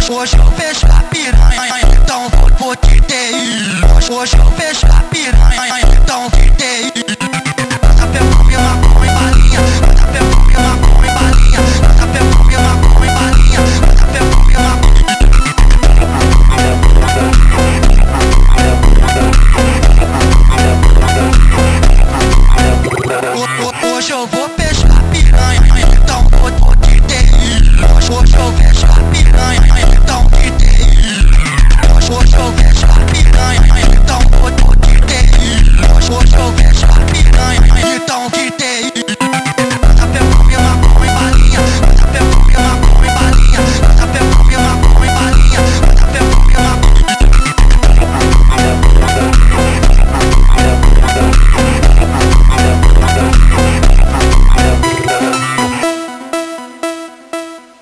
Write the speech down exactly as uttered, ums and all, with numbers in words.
Hoje eu fecho a piranha, então vou, vou te ter. Hoje eu fecho a piranha, então te ter.